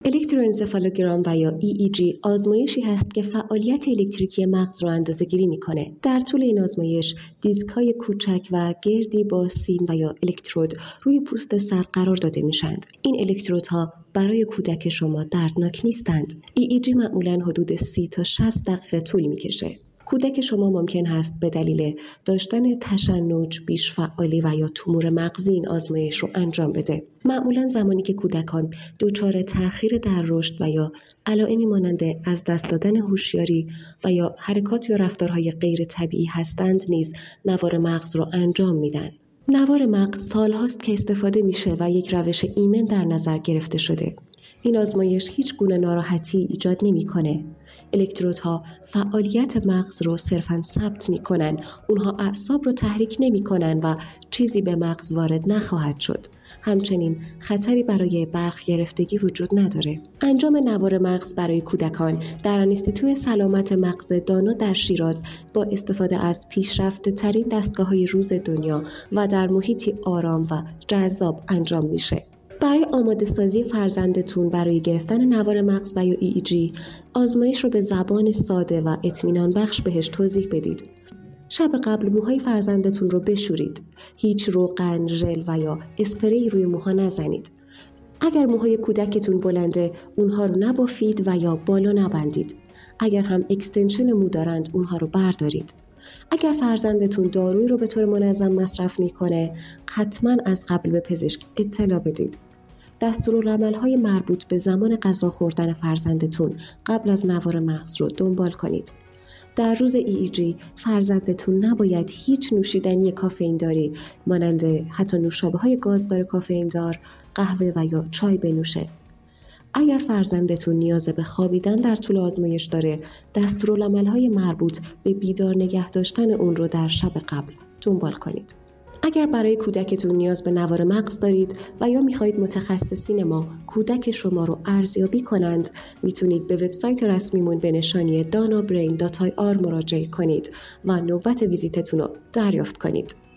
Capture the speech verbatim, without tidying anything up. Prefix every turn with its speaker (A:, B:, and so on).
A: الکتروانسفالوگرام و یا ای ای جی آزمایشی هست که فعالیت الکتریکی مغز رو اندازه‌گیری می‌کنه. در طول این آزمایش دیسک‌های کوچک و گردی با سیم و یا الکترود روی پوست سر قرار داده میشند. این الکترودها برای کودک شما دردناک نیستند. ای ای جی معمولاً حدود سی تا شصت دقیقه طول می‌کشه. کودک شما ممکن است به دلیل داشتن تشنج، بیش‌فعالی و یا تومور مغزی این آزمایش رو انجام بده. معمولاً زمانی که کودکان دچار تأخیر در رشد و یا علائمی مانند از دست دادن هوشیاری و یا حرکات یا رفتارهای غیر طبیعی هستند نیز نوار مغز رو انجام میدن. نوار مغز سالهاست که استفاده میشه و یک روش ایمن در نظر گرفته شده. این آزمایش هیچ گونه ناراحتی ایجاد نمی‌کنه. الکترودها فعالیت مغز رو صرفاً ثبت می‌کنن. اونها اعصاب رو تحریک نمی‌کنن و چیزی به مغز وارد نخواهد شد. همچنین خطری برای برق گرفتگی وجود نداره. انجام نوار مغز برای کودکان در انستیتوی سلامت مغز دانا در شیراز با استفاده از پیشرفته ترین دستگاه‌های روز دنیا و در محیطی آرام و جذاب انجام میشه. برای آماده سازی فرزندتون برای گرفتن نوار مغز و یا ای ای جی آزمایش رو به زبان ساده و اطمینان بخش بهش توضیح بدید. شب قبل موهای فرزندتون رو بشورید. هیچ روغن، ژل و یا اسپری روی موها نزنید. اگر موهای کودکتون بلنده اونها رو نبافید و یا بالا نبندید. اگر هم اکستنشن مو دارند اونها رو بردارید. اگر فرزندتون دارویی رو به طور منظم مصرف میکنه حتما از قبل به پزشک اطلاع بدید. دستورالعمل‌های مربوط به زمان غذا خوردن فرزندتون قبل از نوار مغز رو دنبال کنید. در روز ای ای جی فرزندتون نباید هیچ نوشیدنی کافئین داری مانند حتی نوشابه‌های گازدار کافئین دار، قهوه و یا چای بنوشه. اگر فرزندتون نیاز به خوابیدن در طول آزمایش داره، دستورالعمل‌های مربوط به بیدار نگه داشتن اون رو در شب قبل دنبال کنید. اگر برای کودکتون نیاز به نوار مغز دارید و یا میخواهید متخصصین ما کودک شما رو ارزیابی کنند، میتونید به وبسایت رسمیمون به نشانی دانا برین دات آی آر مراجعه کنید و نوبت ویزیتتون رو دریافت کنید.